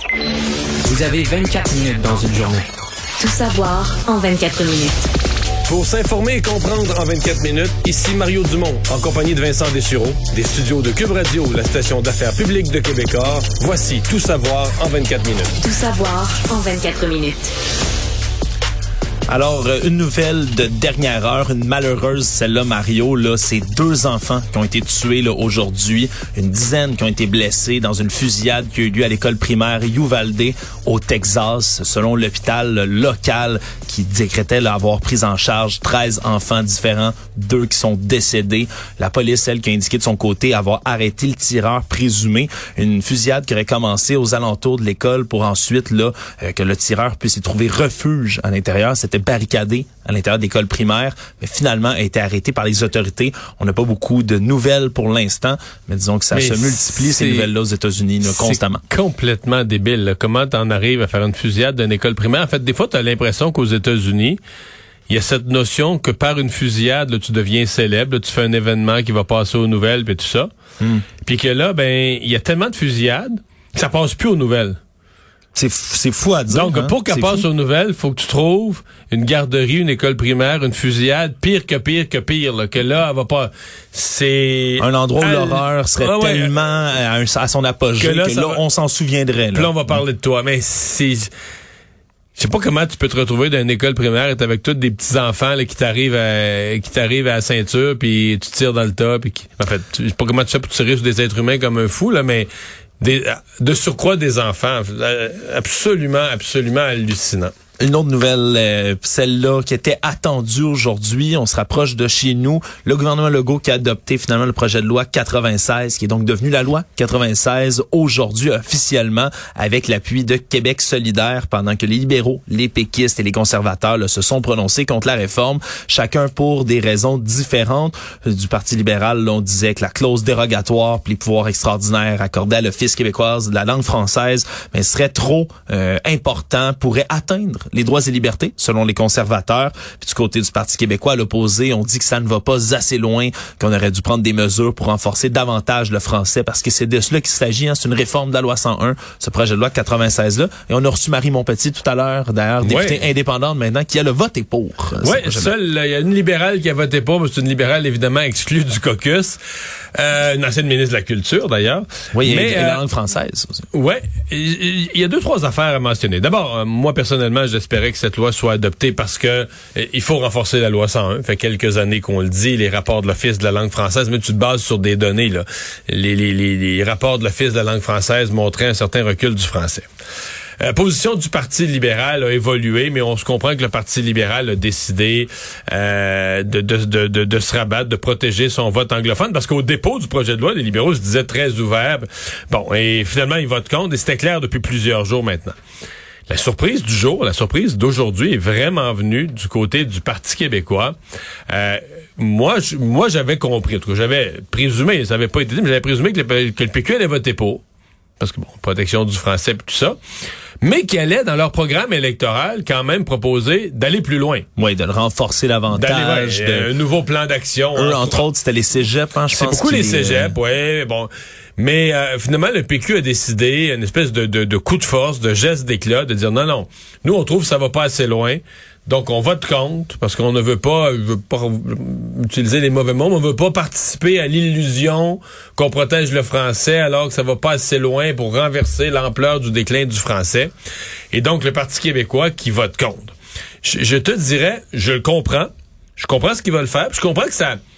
Vous avez 24 minutes dans une journée. Tout savoir en 24 minutes. Pour s'informer et comprendre en 24 minutes, ici Mario Dumont, en compagnie de Vincent Dessureau, des studios de Cube Radio, la station d'affaires publique de Québécois. Voici Tout savoir en 24 minutes. Tout savoir en 24 minutes. Alors, une nouvelle de dernière heure, une malheureuse, celle-là, Mario, là, c'est 2 enfants qui ont été tués là, aujourd'hui, une dizaine qui ont été blessés dans une fusillade qui a eu lieu à l'école primaire Uvalde au Texas, selon l'hôpital local qui décrétait là, avoir pris en charge 13 enfants différents, 2 qui sont décédés. La police, elle, qui a indiqué de son côté avoir arrêté le tireur présumé. Une fusillade qui aurait commencé aux alentours de l'école pour ensuite là que le tireur puisse y trouver refuge à l'intérieur. C'était barricadé à l'intérieur de l'école primaire, mais finalement a été arrêté par les autorités. On n'a pas beaucoup de nouvelles pour l'instant, mais disons que ça se multiplie ces nouvelles-là aux États-Unis là, constamment. C'est complètement débile. Là. Comment t'en arrives à faire une fusillade d'une école primaire? En fait, des fois, t'as l'impression qu'aux États-Unis, il y a cette notion que par une fusillade, là, tu deviens célèbre, là, tu fais un événement qui va passer aux nouvelles, puis tout ça. Puis que là, il y a tellement de fusillades que ça passe plus aux nouvelles. C'est fou à dire. Donc, pour qu'elle passe aux nouvelles, faut que tu trouves une garderie, une école primaire, une fusillade, pire, là, que là, elle va pas... C'est... Un endroit où l'horreur serait tellement à son apogée que là, on s'en souviendrait. Là. Puis là, on va parler de toi. Mais c'est... Je sais pas comment tu peux te retrouver dans une école primaire et avec tous des petits enfants là, qui t'arrivent à la ceinture puis tu tires dans le tas puis en fait, je sais pas comment tu fais pour tirer sur des êtres humains comme un fou là, mais de surcroît des enfants, absolument hallucinant. Une autre nouvelle, celle-là qui était attendue aujourd'hui, on se rapproche de chez nous. Le gouvernement Legault qui a adopté finalement le projet de loi 96, qui est donc devenu la loi 96 aujourd'hui officiellement avec l'appui de Québec solidaire pendant que les libéraux, les péquistes et les conservateurs là, se sont prononcés contre la réforme, chacun pour des raisons différentes. Du Parti libéral, là, on disait que la clause dérogatoire puis les pouvoirs extraordinaires accordés à l'Office québécoise de la langue française mais serait trop important, pourrait atteindre les droits et libertés, selon les conservateurs. Puis du côté du Parti québécois, à l'opposé, on dit que ça ne va pas assez loin, qu'on aurait dû prendre des mesures pour renforcer davantage le français, parce que c'est de cela qu'il s'agit. Hein. C'est une réforme de la loi 101, ce projet de loi 96-là. Et on a reçu Marie Montpetit tout à l'heure, d'ailleurs, députée indépendante maintenant, qui a le voté pour. Oui, seule, il y a une libérale qui a voté pour, mais c'est une libérale évidemment exclue du caucus. Une ancienne ministre de la Culture, d'ailleurs. Oui, mais, et la langue française aussi. Oui, il y a 2-3 affaires à mentionner. D'abord, moi, personnellement, j'espérais que cette loi soit adoptée parce que il faut renforcer la loi 101. Ça fait quelques années qu'on le dit, les rapports de l'Office de la langue française, mais tu te bases sur des données, là. Les rapports de l'Office de la langue française montraient un certain recul du français. Position du Parti libéral a évolué, mais on se comprend que le Parti libéral a décidé de se rabattre, de protéger son vote anglophone, parce qu'au dépôt du projet de loi, les libéraux se disaient très ouverts. Bon, et finalement, ils votent contre, et c'était clair depuis plusieurs jours maintenant. La surprise du jour, la surprise d'aujourd'hui est vraiment venue du côté du Parti québécois. Moi, j'avais compris, en tout cas, j'avais présumé, ça n'avait pas été dit, mais j'avais présumé que le PQ allait voter pour. Parce que, bon, protection du français et tout ça. Mais qui allait, dans leur programme électoral, quand même proposer d'aller plus loin. Oui, de le renforcer davantage. Un nouveau plan d'action. Eux, entre autres, c'était les cégeps, hein, je pense. C'est beaucoup les cégeps, oui, bon. Mais finalement, le PQ a décidé, une espèce de coup de force, de geste d'éclat, de dire non, nous, on trouve que ça va pas assez loin. Donc, on vote contre, parce qu'on ne veut pas utiliser les mauvais mots, mais on veut pas participer à l'illusion qu'on protège le français alors que ça va pas assez loin pour renverser l'ampleur du déclin du français. Et donc, le Parti québécois qui vote contre. Je te dirais, je le comprends. Je comprends ce qu'ils veulent faire. Je comprends que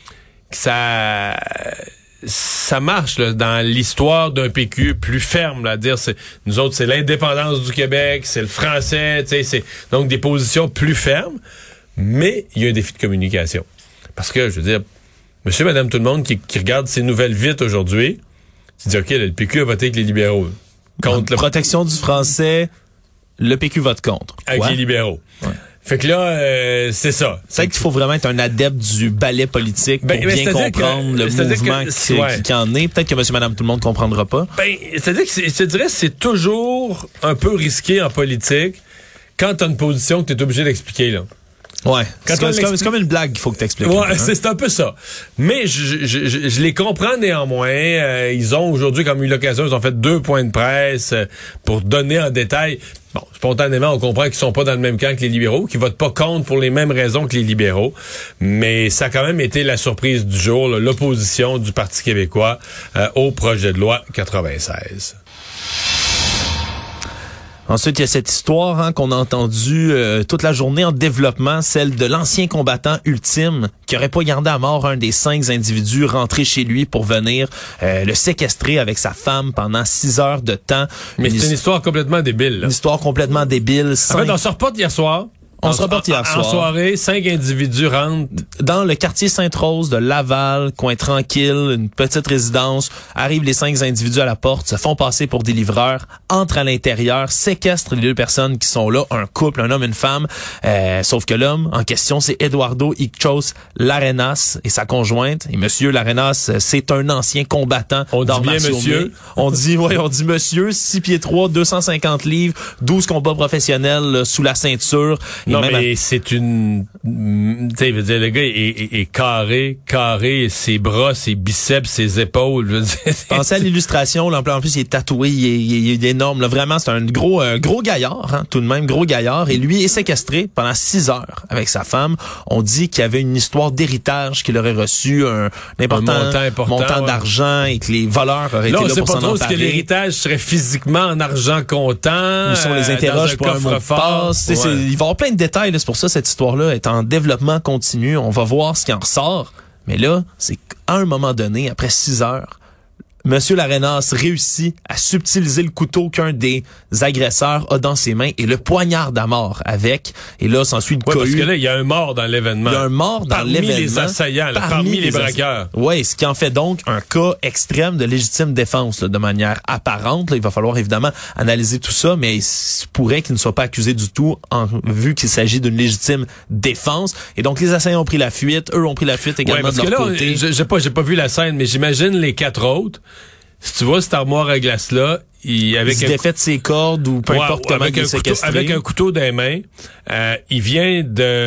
ça marche là, dans l'histoire d'un PQ plus ferme, là, à dire nous autres c'est l'indépendance du Québec, c'est le français, tu sais, c'est donc des positions plus fermes, mais il y a un défi de communication. Parce que je veux dire, monsieur, madame, tout le monde qui regarde ces nouvelles vite aujourd'hui, tu dis OK, là, le PQ a voté avec les libéraux. Contre protection du français, le PQ vote contre. Avec les libéraux. Ouais. Fait que là, c'est ça. C'est qu'il faut vraiment être un adepte du ballet politique pour bien comprendre le mouvement qui en est. Peut-être que monsieur, madame, tout le monde ne comprendra pas. C'est-à-dire que je te dirais c'est toujours un peu risqué en politique quand tu as une position que tu es obligé d'expliquer, là. Ouais. C'est comme une blague qu'il faut que t'expliques. Ouais, c'est un peu ça. Mais je les comprends néanmoins. Ils ont aujourd'hui, comme eu l'occasion, ils ont fait 2 points de presse pour donner en détail. Bon, spontanément, on comprend qu'ils sont pas dans le même camp que les libéraux, qu'ils votent pas contre pour les mêmes raisons que les libéraux. Mais ça a quand même été la surprise du jour, là, l'opposition du Parti québécois au projet de loi 96. Ensuite, il y a cette histoire qu'on a entendue toute la journée en développement, celle de l'ancien combattant ultime qui aurait poignardé à mort un des 5 individus rentrés chez lui pour venir le séquestrer avec sa femme pendant 6 heures de temps. Mais c'est une histoire complètement débile. Là. Une histoire complètement débile. En fait, on se reporte hier soir. On se reporte hier soir. En soirée, 5 individus rentrent dans le quartier Sainte-Rose de Laval, coin tranquille, une petite résidence. Arrivent les 5 individus à la porte, se font passer pour des livreurs, entrent à l'intérieur, séquestrent les 2 personnes qui sont là, un couple, un homme, une femme. Sauf que l'homme en question, c'est Eduardo Ichos Larenas et sa conjointe. Et Monsieur Larenas, c'est un ancien combattant. On dit bien monsieur. On dit monsieur, 6 pieds 3, 250 livres, 12 combats professionnels sous la ceinture. Non, mais c'est une... Tu sais, le gars est carré, ses bras, ses biceps, ses épaules. Je veux dire, pensez à l'illustration, là, en plus, il est tatoué, il est énorme. Là, vraiment, c'est un gros gaillard, tout de même, gros gaillard. Et lui est séquestré pendant 6 heures avec sa femme. On dit qu'il y avait une histoire d'héritage, qu'il aurait reçu un montant d'argent et que les voleurs auraient été là pour s'en emparer. Là, on sait pas trop ce que l'héritage serait physiquement en argent comptant. Si on les interroge pour un mot de passe. Il va y avoir plein de détails, là, c'est pour ça cette histoire-là est en développement continu. On va voir ce qui en ressort. Mais là, c'est à un moment donné, après 6 heures, Monsieur Larenas réussit à subtiliser le couteau qu'un des agresseurs a dans ses mains et le poignarde à mort avec. Et là, s'ensuit une cohue. Parce que là, il y a un mort dans l'événement. Il y a un mort dans l'événement. Parmi les assaillants, parmi les braqueurs. Oui, ce qui en fait donc un cas extrême de légitime défense, là, de manière apparente. Là, il va falloir évidemment analyser tout ça, mais il se pourrait qu'il ne soit pas accusé du tout vu qu'il s'agit d'une légitime défense. Et donc, les assaillants ont pris la fuite. Eux ont pris la fuite également de leur côté. J'ai pas vu la scène, mais j'imagine les 4 autres. Si tu vois cette armoire à glace-là, il défait de ses cordes ou peu importe comment il est séquestré. Avec un couteau dans les mains, il vient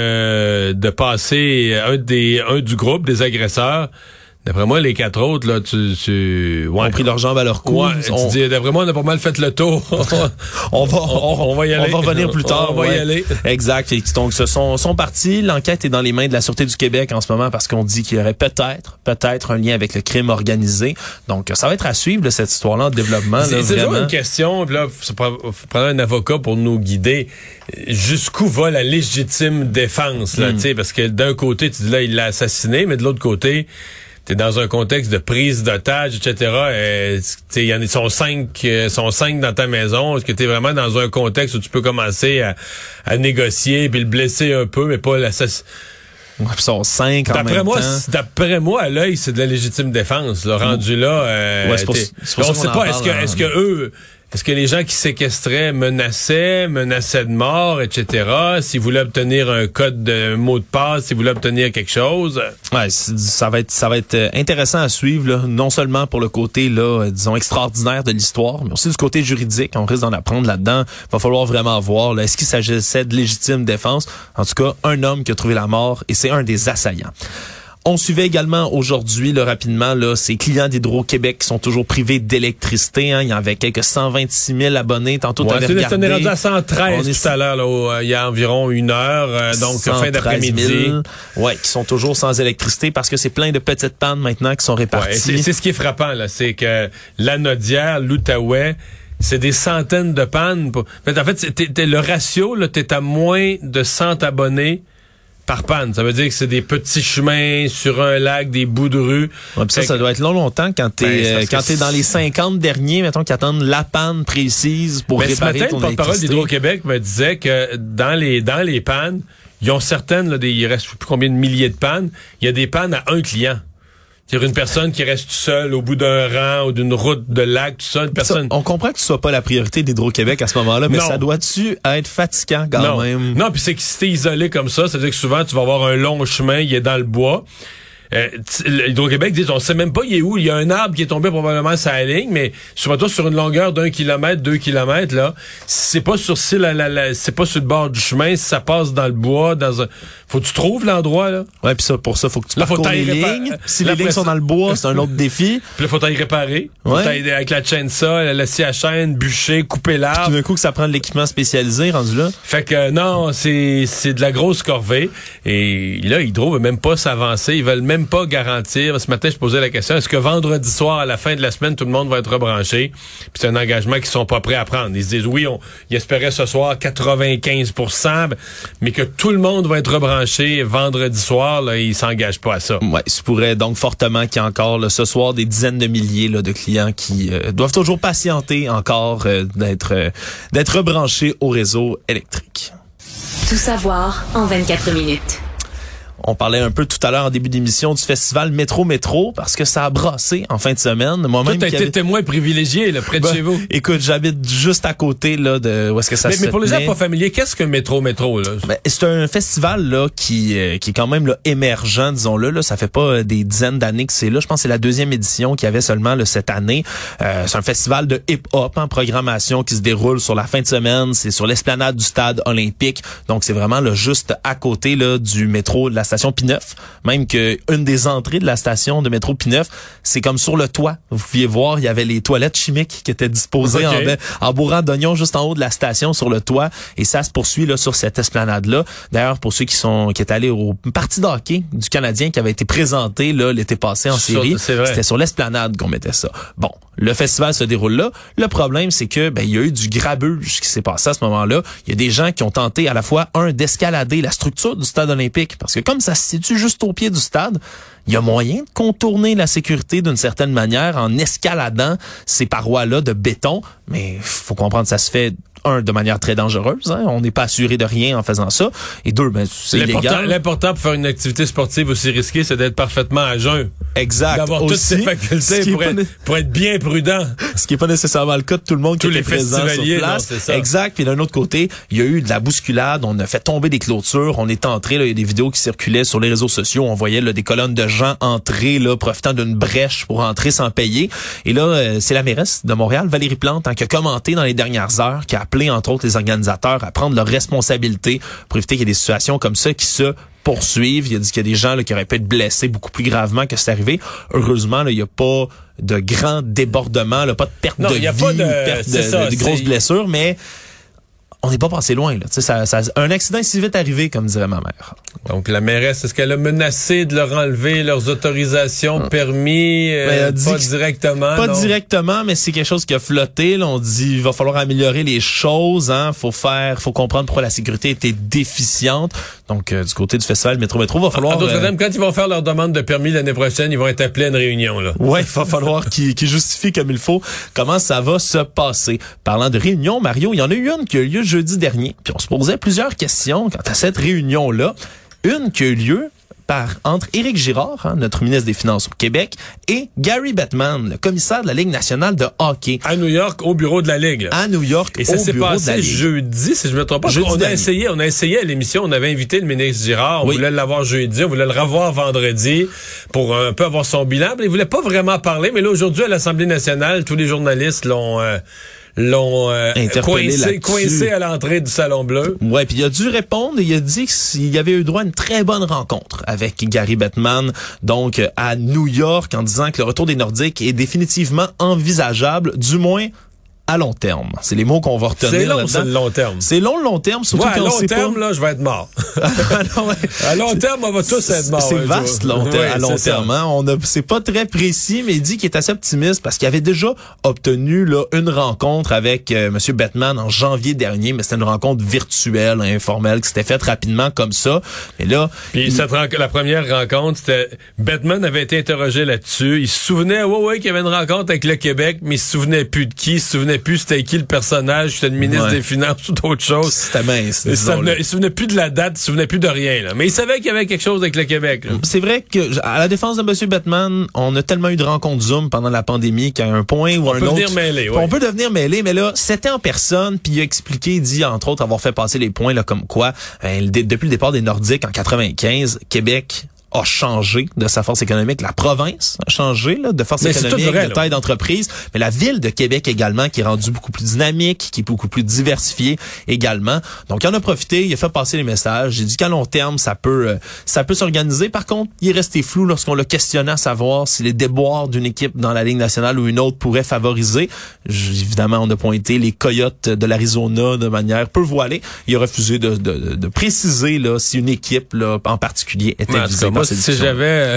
de passer un du groupe des agresseurs. D'après moi, les 4 autres, là, ont pris leurs jambes à leur cou. Ouais, tu dis, d'après moi, on a pas mal fait le tour. on va y aller. On va revenir plus tard. On va y aller. Exact. Et donc, sont partis. L'enquête est dans les mains de la Sûreté du Québec en ce moment parce qu'on dit qu'il y aurait peut-être un lien avec le crime organisé. Donc, ça va être à suivre, là, cette histoire-là en développement. C'est toujours une question. Puis là, faut prendre un avocat pour nous guider. Jusqu'où va la légitime défense, là, tu sais, parce que d'un côté, tu dis là, il l'a assassiné, mais de l'autre côté, t'es dans un contexte de prise d'otage, etc. Ils sont 5 dans ta maison. Est-ce que t'es vraiment dans un contexte où tu peux commencer à négocier puis le blesser un peu, mais pas l'assassiner? Ouais, puis sont 5 en même temps. D'après moi, à l'œil, c'est de la légitime défense. Là, rendu là, c'est pour on sait pas. Est-ce que les gens qui séquestraient menaçaient de mort, etc. S'ils voulaient obtenir un code de mot de passe, s'ils voulaient obtenir quelque chose. Ouais, ça va être intéressant à suivre, là, non seulement pour le côté, là, disons, extraordinaire de l'histoire, mais aussi du côté juridique. On risque d'en apprendre là-dedans. Va falloir vraiment voir, là, est-ce qu'il s'agissait de légitime défense? En tout cas, un homme qui a trouvé la mort et c'est un des assaillants. On suivait également aujourd'hui, là, rapidement, là, ces clients d'Hydro-Québec qui sont toujours privés d'électricité. Il y en avait quelques 126 000 abonnés. Tantôt, t'avais regardé. On est rendu à 113 tout à l'heure, là, il y a environ 1 heure, donc fin d'après-midi. Ouais, qui sont toujours sans électricité parce que c'est plein de petites pannes maintenant qui sont réparties. Ouais, c'est ce qui est frappant, là, c'est que Lanaudière, l'Outaouais, c'est des centaines de pannes. En fait, le ratio, là, t'es à moins de 100 abonnés par panne. Ça veut dire que c'est des petits chemins sur un lac, des bouts de rue. Ouais, ça doit être longtemps quand t'es dans les 50 derniers, mettons, qui attendent la panne précise pour réparer ton électricité. Le porte-parole d'Hydro-Québec me disait que dans les pannes, ils ont certaines, là, il reste plus combien de milliers de pannes, il y a des pannes à un client. C'est-à-dire une personne qui reste seule au bout d'un rang ou d'une route de lac, tout ça, une personne. On comprend que ce soit pas la priorité d'Hydro-Québec à ce moment-là, mais ça doit-tu être fatigant quand même? Non, puis c'est que si t'es isolé comme ça veut dire que souvent tu vas avoir un long chemin, il est dans le bois. Hydro-Québec dit, on sait même pas il est où. Il y a un arbre qui est tombé probablement sur la ligne, mais surtout sur une longueur d'1 kilomètre, 2 kilomètres, là, c'est pas sur c'est pas sur le bord du chemin, si ça passe dans le bois, faut que tu trouves l'endroit, là. Ouais, puis ça, pour ça, faut que tu parcours les lignes. Si les lignes sont dans le bois, c'est un autre défi. Puis là, faut t'aller réparer. Faut t'aider avec la chaîne la scie à chaîne, bûcher, couper l'arbre. Puis tout d'un coup, que ça prend de l'équipement spécialisé, rendu là. Fait que, non, c'est de la grosse corvée. Et là, Hydro veut même pas s'avancer. Ils veulent même pas garantir. Ce matin, je posais la question, est-ce que vendredi soir, à la fin de la semaine, tout le monde va être rebranché? Puis c'est un engagement qu'ils sont pas prêts à prendre. Ils se disent, oui, ils espéraient ce soir 95%, mais que tout le monde va être rebranché vendredi soir, là, ils s'engagent pas à ça. Ouais, il se pourrait donc fortement qu'il y a encore, là, ce soir, des dizaines de milliers, là, de clients qui doivent toujours patienter encore d'être rebranchés au réseau électrique. Tout savoir en 24 minutes. On parlait un peu tout à l'heure en début d'émission du festival Métro parce que ça a brassé en fin de semaine. Moi-même, toi, t'as été témoin privilégié là, près de chez vous. Écoute, j'habite juste à côté là de où est-ce que ça se Mais pour les gens pas familiers, qu'est-ce qu'un métro là? Ben, c'est un festival là qui est quand même là émergent, disons-le. Là, ça fait pas des dizaines d'années que c'est là. Je pense que c'est la 2e édition qu'il y avait seulement là, cette année. C'est un festival de hip-hop en programmation qui se déroule sur la fin de semaine. C'est sur l'esplanade du stade olympique. Donc c'est vraiment là juste à côté là du métro de la station P9, même que une des entrées de la station de métro P9, c'est comme sur le toit. Vous pouviez voir, il y avait les toilettes chimiques qui étaient disposées en bourrant d'oignons juste en haut de la station sur le toit, et ça se poursuit là sur cette esplanade-là. D'ailleurs, pour ceux qui est allés au parti de hockey du Canadien qui avait été présenté là l'été passé en série, c'était sur l'esplanade qu'on mettait ça. Bon, le festival se déroule là. Le problème, c'est que il y a eu du grabuge qui s'est passé à ce moment-là. Il y a des gens qui ont tenté à la fois d'escalader la structure du stade olympique, parce que comme ça se situe juste au pied du stade, il y a moyen de contourner la sécurité d'une certaine manière en escaladant ces parois-là de béton, mais faut comprendre que ça se fait de manière très dangereuse. Hein? On n'est pas assuré de rien en faisant ça. Et 2, c'est illégal. L'important pour faire une activité sportive aussi risquée, c'est d'être parfaitement à jeun. Exact. D'avoir toutes ses facultés pour être bien prudent. Ce qui n'est pas nécessairement le cas de tout le monde qui était présent sur place. Non, c'est ça. Exact. Puis d'un autre côté, il y a eu de la bousculade. On a fait tomber des clôtures. On est entré. Il y a des vidéos qui circulaient sur les réseaux sociaux. On voyait là, des colonnes de gens entrer, là, profitant d'une brèche pour entrer sans payer. Et là, c'est la mairesse de Montréal, Valérie Plante, qui a commenté dans les dernières heures, qui a appelé entre autres les organisateurs à prendre leurs responsabilités pour éviter qu'il y ait des situations comme ça qui se poursuivent. Il a dit qu'il y a des gens là, qui auraient pu être blessés beaucoup plus gravement que c'est arrivé. Heureusement, là, il n'y a pas de grands débordements, là, pas de perte de vie, perte de grosses blessures, mais on n'est pas passé loin. Là. Un accident est si vite arrivé, comme dirait ma mère. Donc, la mairesse, est-ce qu'elle a menacé de leur enlever leurs autorisations permis? Pas directement. Pas directement, mais c'est quelque chose qui a flotté. Là, on dit il va falloir améliorer les choses. Hein. Faut comprendre pourquoi la sécurité était déficiente. Donc, du côté du festival Métro, va falloir... Quand ils vont faire leur demande de permis l'année prochaine, ils vont être appelés à une réunion. Là. Ouais, il va falloir qu'ils justifient comme il faut comment ça va se passer. Parlant de réunion, Mario, il y en a eu une qui a eu lieu jeudi dernier. Puis on se posait plusieurs questions quant à cette réunion-là. Une qui a eu lieu entre Éric Girard, notre ministre des Finances au Québec, et Gary Bettman, le commissaire de la Ligue nationale de hockey. À New York, au bureau de la Ligue. Là. À New York, au bureau de la Ligue. Et ça s'est passé jeudi, si je me trompe pas. On a essayé à l'émission, on avait invité le ministre Girard, on voulait l'avoir jeudi, on voulait le revoir vendredi pour un peu avoir son bilan. Il voulait pas vraiment parler, mais là, aujourd'hui, à l'Assemblée nationale, tous les journalistes l'ont coincé à l'entrée du Salon Bleu. Ouais, puis il a dû répondre et il a dit qu'il y avait eu droit à une très bonne rencontre avec Gary Bettman, donc à New York, en disant que le retour des Nordiques est définitivement envisageable, du moins à long terme. C'est les mots qu'on va retenir. C'est long, c'est le long terme. C'est long, le long terme, surtout quand on sait pas. À long terme, là, je vais être mort. À long terme, on va tous être morts. C'est vaste, à long terme. Hein? C'est pas très précis, mais il dit qu'il est assez optimiste parce qu'il avait déjà obtenu là une rencontre avec Monsieur Bettman en janvier dernier, mais c'était une rencontre virtuelle, informelle, qui s'était faite rapidement comme ça. Et là, puis la première rencontre, c'était Bettman avait été interrogé là-dessus. Il se souvenait, qu'il y avait une rencontre avec le Québec, mais il se souvenait plus de qui, il se souvenait plus c'était qui le personnage, c'était le ministre des Finances ou d'autres choses. C'était mince. Il se souvenait plus de la date, il se souvenait plus de rien. Là. Mais il savait qu'il y avait quelque chose avec le Québec. Là. C'est vrai que à la défense de M. Bettman, on a tellement eu de rencontres Zoom pendant la pandémie qu'à un point ou un autre... On peut devenir mêlé, mais là, c'était en personne, puis il a expliqué, il dit entre autres avoir fait passer les points là comme quoi, depuis le départ des Nordiques en 95, Québec a changé de sa force économique. La province a changé de force économique, de taille d'entreprise. Mais la ville de Québec également, qui est rendue beaucoup plus dynamique, qui est beaucoup plus diversifiée également. Donc, il en a profité, il a fait passer les messages. J'ai dit qu'à long terme, ça peut s'organiser. Par contre, il est resté flou lorsqu'on l'a questionné à savoir si les déboires d'une équipe dans la Ligue nationale ou une autre pourraient favoriser. Évidemment, on a pointé les Coyotes de l'Arizona de manière peu voilée. Il a refusé de préciser là, si une équipe là, en particulier était visée par cette discussion.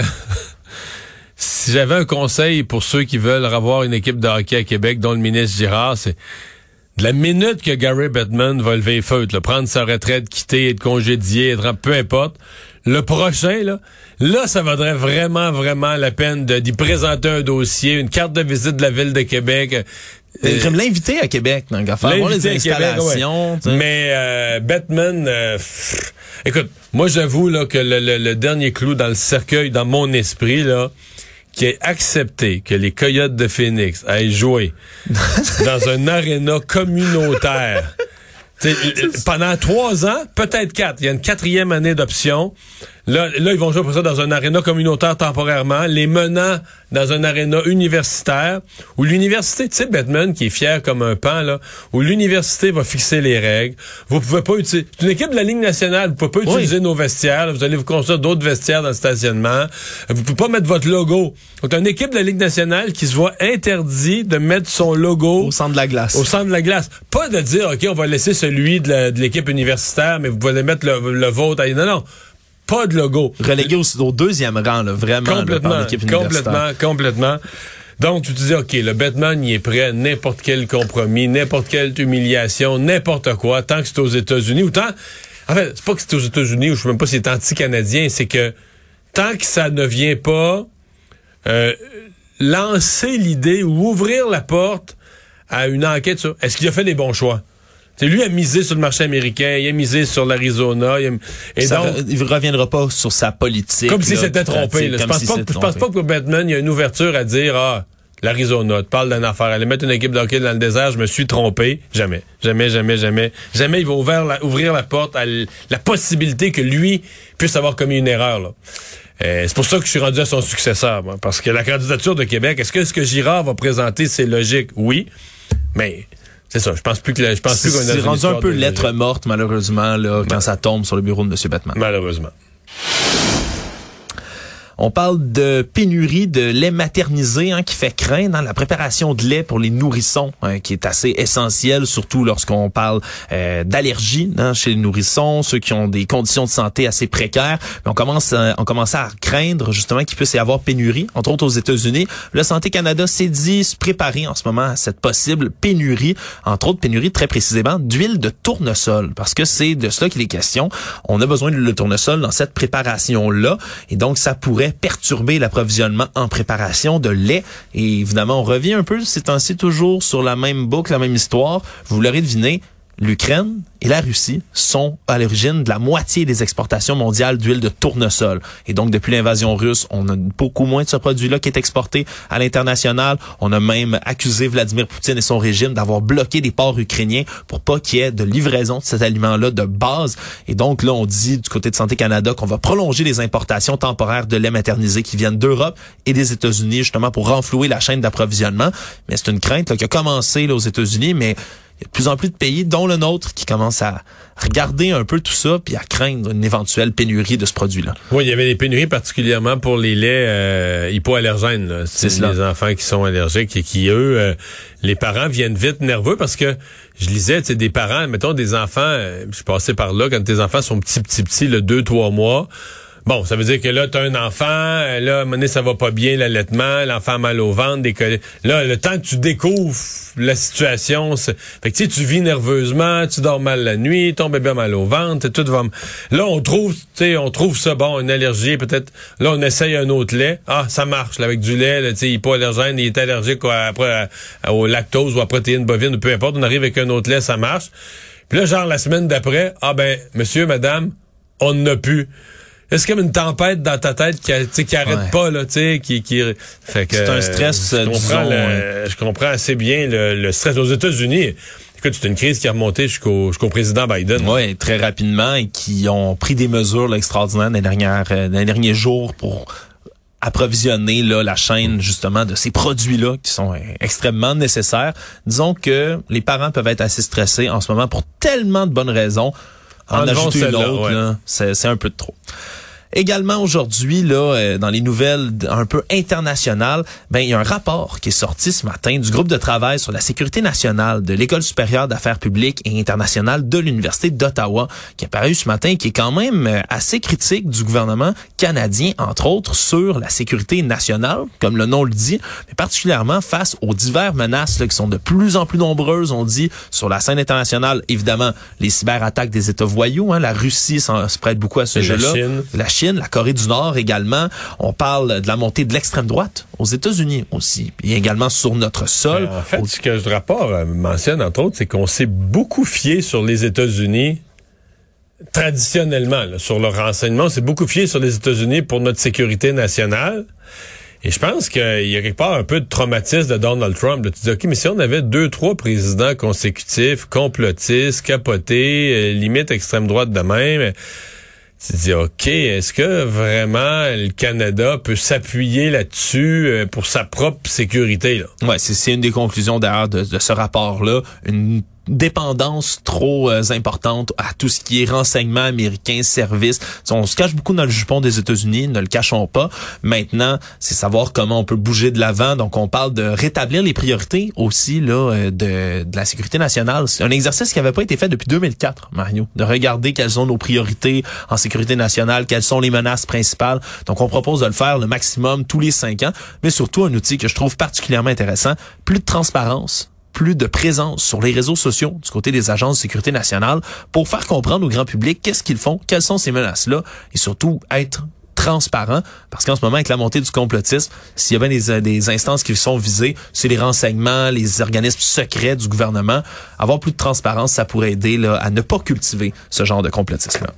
Si j'avais un conseil pour ceux qui veulent avoir une équipe de hockey à Québec, dont le ministre Girard, c'est de la minute que Gary Bettman va lever les feutres, là, prendre sa retraite, quitter, être congédié, peu importe, le prochain, là, ça vaudrait vraiment, vraiment la peine d'y présenter un dossier, une carte de visite de la Ville de Québec. J'aime l'inviter à Québec, donc à faire voir les installations. Québec, ouais. Mais Bettman, écoute, moi j'avoue là que le dernier clou dans le cercueil, dans mon esprit, là, qui est accepté que les Coyotes de Phoenix aillent jouer dans un aréna communautaire pendant 3 ans, peut-être 4. Il y a une 4e année d'option. Là, ils vont jouer pour ça dans un aréna communautaire temporairement, les menant dans un aréna universitaire, où l'université, tu sais, Bettman, qui est fier comme un pan, là, où l'université va fixer les règles. Vous pouvez pas utiliser, c'est une équipe de la Ligue nationale, vous pouvez pas utiliser nos vestiaires, là, vous allez vous construire d'autres vestiaires dans le stationnement. Vous pouvez pas mettre votre logo. Donc, une équipe de la Ligue nationale qui se voit interdit de mettre son logo au centre de la glace. Au centre de la glace. Pas de dire, OK, on va laisser celui de l'équipe universitaire, mais vous pouvez mettre le vôtre. Non. Pas de logo. Relégué au 2e rang, là, vraiment, complètement, là, par l'équipe universitaire. Complètement. Donc, tu te dis, OK, le Bettman, il est prêt à n'importe quel compromis, n'importe quelle humiliation, n'importe quoi, tant que c'est aux États-Unis, ou tant... En fait, c'est pas que c'est aux États-Unis, ou je sais même pas si c'est anti-canadien, c'est que tant que ça ne vient pas lancer l'idée ou ouvrir la porte à une enquête sur est-ce qu'il a fait les bons choix? T'sais, lui a misé sur le marché américain, il a misé sur l'Arizona. Il reviendra pas sur sa politique. Comme s'il s'était trompé. Je pense pas que Bettman, il y a une ouverture à dire, l'Arizona, tu parles d'une affaire, aller mettre une équipe de hockey dans le désert, je me suis trompé. Jamais. Jamais il va ouvrir la porte à la possibilité que lui puisse avoir commis une erreur, là. C'est pour ça que je suis rendu à son successeur, moi, parce que la candidature de Québec, est-ce que ce que Girard va présenter, c'est logique? Oui, mais... C'est ça, je pense plus qu'on a c'est rendu un peu lettre morte, malheureusement, là, quand ça tombe sur le bureau de M. Bettman. Malheureusement. On parle de pénurie de lait maternisé qui fait craindre la préparation de lait pour les nourrissons, qui est assez essentiel, surtout lorsqu'on parle d'allergies chez les nourrissons, ceux qui ont des conditions de santé assez précaires. Mais on commence à craindre justement qu'il puisse y avoir pénurie, entre autres aux États-Unis. Le Santé Canada s'est dit se préparer en ce moment à cette possible pénurie, entre autres pénurie très précisément d'huile de tournesol, parce que c'est de cela qu'il est question. On a besoin d'huile de tournesol dans cette préparation-là, et donc ça pourrait perturber l'approvisionnement en préparation de lait. Et évidemment, on revient un peu ces temps-ci toujours sur la même boucle, la même histoire. Vous l'aurez deviné, l'Ukraine et la Russie sont à l'origine de la moitié des exportations mondiales d'huile de tournesol. Et donc, depuis l'invasion russe, on a beaucoup moins de ce produit-là qui est exporté à l'international. On a même accusé Vladimir Poutine et son régime d'avoir bloqué des ports ukrainiens pour pas qu'il y ait de livraison de cet aliment-là de base. Et donc, là, on dit du côté de Santé Canada qu'on va prolonger les importations temporaires de lait maternisé qui viennent d'Europe et des États-Unis, justement, pour renflouer la chaîne d'approvisionnement. Mais c'est une crainte qui a commencé là, aux États-Unis, mais il y a de plus en plus de pays, dont le nôtre, qui commencent à regarder un peu tout ça puis à craindre une éventuelle pénurie de ce produit-là. Oui, il y avait des pénuries particulièrement pour les laits hypoallergènes. Là. C'est les enfants qui sont allergiques et qui, eux, les parents viennent vite nerveux parce que je lisais, tu sais, des parents, mettons des enfants, je suis passé par là, quand tes enfants sont petits, le 2-3 mois, bon, ça veut dire que là, t'as un enfant, là, à un moment donné, ça va pas bien, l'allaitement, l'enfant a mal au ventre, là, le temps que tu découvres la situation, fait que tu sais, tu vis nerveusement, tu dors mal la nuit, ton bébé a mal au ventre, tout va... Là, on trouve ça bon, une allergie, peut-être, là, on essaye un autre lait, ça marche, là, avec du lait, tu sais, hypoallergène, il est allergique au lactose ou à protéines bovines, peu importe, on arrive avec un autre lait, ça marche. Puis là, genre, la semaine d'après, monsieur, madame, on n'a plus. C'est comme une tempête dans ta tête qui arrête pas, là, tu sais, qui fait que c'est un stress, je comprends assez bien le stress aux États-Unis. Écoute, c'est une crise qui a remonté jusqu'au président Biden. Oui, très rapidement, et qui ont pris des mesures là, extraordinaires dans les derniers jours pour approvisionner là, la chaîne justement de ces produits-là qui sont extrêmement nécessaires. Disons que les parents peuvent être assez stressés en ce moment pour tellement de bonnes raisons. En ajouter une autre, là, c'est un peu de trop. Également aujourd'hui, là, dans les nouvelles un peu internationales, il y a un rapport qui est sorti ce matin du groupe de travail sur la sécurité nationale de l'École supérieure d'affaires publiques et internationales de l'Université d'Ottawa, qui est paru ce matin, qui est quand même assez critique du gouvernement canadien, entre autres, sur la sécurité nationale, comme le nom le dit, mais particulièrement face aux diverses menaces là, qui sont de plus en plus nombreuses, on dit, sur la scène internationale. Évidemment, les cyberattaques des États voyous, la Russie se prête beaucoup à ce jeu-là. La Chine, la Corée du Nord également. On parle de la montée de l'extrême droite aux États-Unis aussi, et également sur notre sol. En fait, ce que le rapport mentionne, entre autres, c'est qu'on s'est beaucoup fié sur les États-Unis traditionnellement, là, sur le renseignement. On s'est beaucoup fié sur les États-Unis pour notre sécurité nationale. Et je pense qu'il y a quelque part un peu de traumatisme de Donald Trump. Là, tu dis, OK, mais si on avait 2-3 présidents consécutifs, complotistes, capotés, limite extrême droite de même... Tu te dis, OK, est-ce que vraiment le Canada peut s'appuyer là-dessus pour sa propre sécurité? Là? Ouais, c'est une des conclusions d'ailleurs de ce rapport-là. Une dépendance trop importante à tout ce qui est renseignement américain, services. On se cache beaucoup dans le jupon des États-Unis, ne le cachons pas. Maintenant, c'est savoir comment on peut bouger de l'avant. Donc, on parle de rétablir les priorités aussi là de la sécurité nationale. C'est un exercice qui n'avait pas été fait depuis 2004, Mario, de regarder quelles sont nos priorités en sécurité nationale, quelles sont les menaces principales. Donc, on propose de le faire le maximum tous les 5 ans, mais surtout un outil que je trouve particulièrement intéressant, plus de transparence, plus de présence sur les réseaux sociaux du côté des agences de sécurité nationale pour faire comprendre au grand public qu'est-ce qu'ils font, quelles sont ces menaces-là et surtout être transparent, parce qu'en ce moment, avec la montée du complotisme, s'il y a bien des instances qui sont visées, c'est les renseignements, les organismes secrets du gouvernement. Avoir plus de transparence, ça pourrait aider là, à ne pas cultiver ce genre de complotisme-là.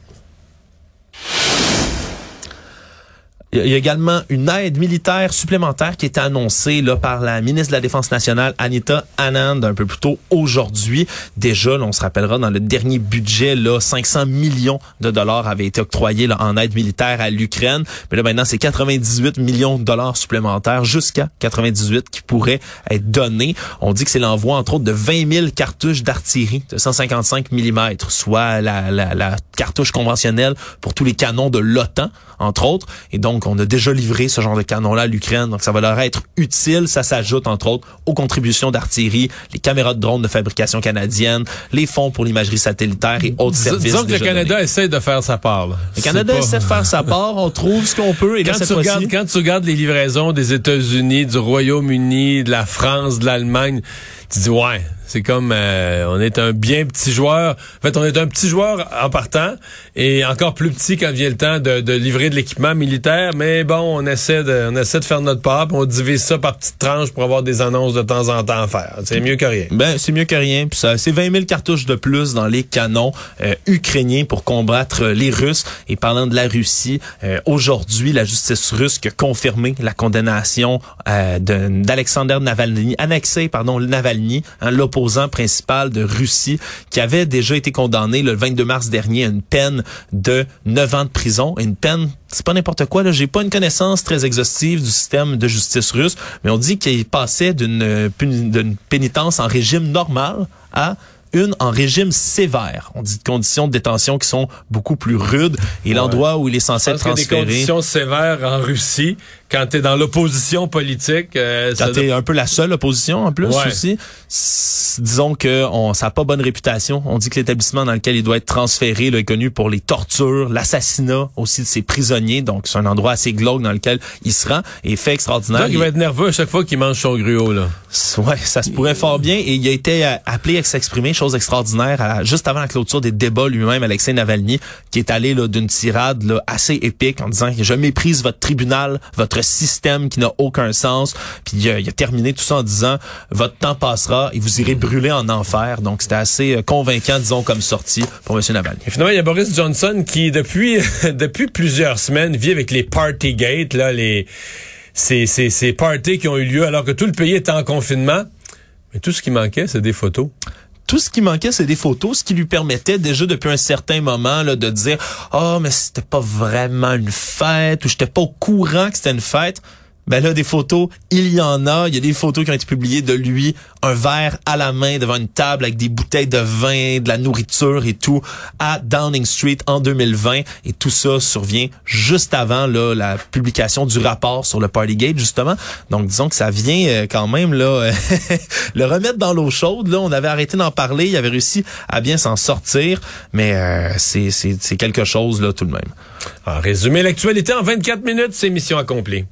Il y a également une aide militaire supplémentaire qui a été annoncée là, par la ministre de la Défense nationale, Anita Anand, un peu plus tôt aujourd'hui. Déjà, là, on se rappellera, dans le dernier budget, là, 500 millions de dollars avaient été octroyés là, en aide militaire à l'Ukraine. Mais là, maintenant, c'est 98 millions de dollars supplémentaires, jusqu'à 98, qui pourraient être donnés. On dit que c'est l'envoi, entre autres, de 20 000 cartouches d'artillerie de 155 mm, soit la cartouche conventionnelle pour tous les canons de l'OTAN, entre autres. Et donc, on a déjà livré ce genre de canon-là à l'Ukraine. Donc, ça va leur être utile. Ça s'ajoute, entre autres, aux contributions d'artillerie, les caméras de drone de fabrication canadienne, les fonds pour l'imagerie satellitaire et autres services. Disons que le Canada essaie de faire sa part. Là. Le Canada essaie de faire sa part. On trouve ce qu'on peut. Et quand tu regardes les livraisons des États-Unis, du Royaume-Uni, de la France, de l'Allemagne, tu dis, ouais, c'est comme on est un bien petit joueur. En fait, on est un petit joueur en partant et encore plus petit quand vient le temps de livrer de l'équipement militaire. Mais bon, on essaie de faire notre part, puis on divise ça par petites tranches pour avoir des annonces de temps en temps à faire. C'est mieux que rien. C'est mieux que rien. Puis ça, c'est 20 000 cartouches de plus dans les canons ukrainiens pour combattre les Russes. Et parlant de la Russie, aujourd'hui, la justice russe qui a confirmé la condamnation d'Alexander Navalny, Navalny, l'opposant principal de Russie, qui avait déjà été condamné le 22 mars dernier à une peine de 9 ans de prison. Et une peine, c'est pas n'importe quoi, là. J'ai pas une connaissance très exhaustive du système de justice russe, mais on dit qu'il passait d'une pénitence en régime normal à une en régime sévère. On dit de conditions de détention qui sont beaucoup plus rudes. Et l'endroit où il est censé être transféré... Des conditions sévères en Russie, quand t'es dans l'opposition politique... quand t'es un peu la seule opposition, en plus, aussi. Disons que ça n'a pas bonne réputation. On dit que l'établissement dans lequel il doit être transféré là, est connu pour les tortures, l'assassinat aussi de ses prisonniers. Donc, c'est un endroit assez glauque dans lequel il se rend. Et fait extraordinaire... Donc, il va être nerveux à chaque fois qu'il mange son gruau, là. Ouais, ça se pourrait fort bien. Et il a été appelé à s'exprimer, chose extraordinaire, juste avant la clôture des débats lui-même, Alexei Navalny, qui est allé là, d'une tirade là, assez épique en disant que je méprise votre tribunal, votre système qui n'a aucun sens. Puis il a terminé tout ça en disant votre temps passera et vous irez brûler en enfer. Donc c'était assez convaincant, disons, comme sortie pour M. Navalny. Et finalement, il y a Boris Johnson qui, depuis plusieurs semaines, vit avec les Partygate, là, ces parties qui ont eu lieu alors que tout le pays était en confinement. Mais tout ce qui manquait, c'est des photos. tout ce qui manquait, c'est des photos, ce qui lui permettait déjà depuis un certain moment là, de dire « Ah, mais c'était pas vraiment une fête » ou « J'étais pas au courant que c'était une fête ». Ben là, des photos, il y en a. Il y a des photos qui ont été publiées de lui, un verre à la main devant une table avec des bouteilles de vin, de la nourriture et tout, à Downing Street en 2020. Et tout ça survient juste avant là la publication du rapport sur le Partygate, justement. Donc, disons que ça vient quand même là le remettre dans l'eau chaude. Là, on avait arrêté d'en parler. Il avait réussi à bien s'en sortir. Mais c'est quelque chose, là, tout de même. En résumé, l'actualité en 24 minutes, c'est mission accomplie.